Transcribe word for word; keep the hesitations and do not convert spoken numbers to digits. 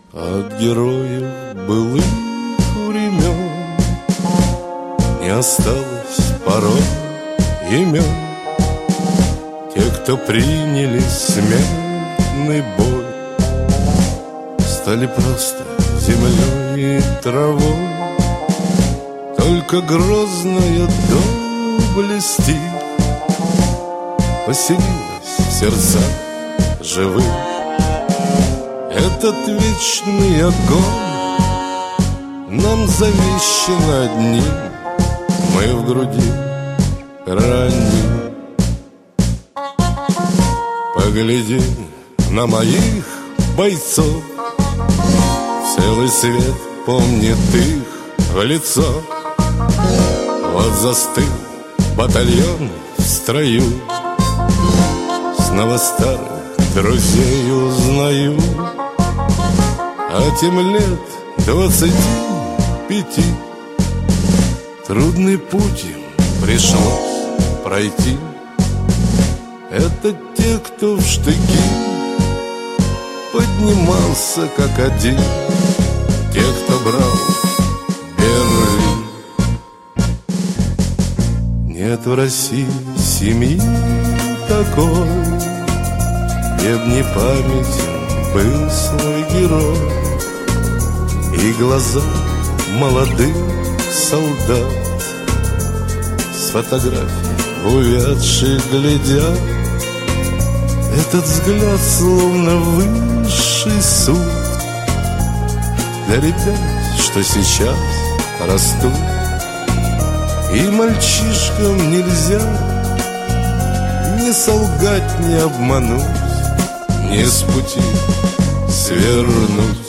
От героев былых времен не осталось порой имен. Те, кто приняли смертный бой, стали просто землей и травой. Только грозная доблесть поселилась в сердцах живых. Этот вечный огонь нам завещан одним, мы в груди раним. Погляди на моих бойцов, целый свет помнит их в лицо. Вот застыл батальон в строю, снова старых друзей узнаю. А тем лет двадцати пяти трудный путь им пришлось пройти. Это те, кто в штыки поднимался как один, те, кто брал Берлин. Нет в России семьи такой, где б не памятен был свой герой. И глаза молодых солдат с фотографий увядших глядят. Этот взгляд словно высший суд для ребят, что сейчас растут. И мальчишкам нельзя не солгать, не обмануть, не с пути свернуть.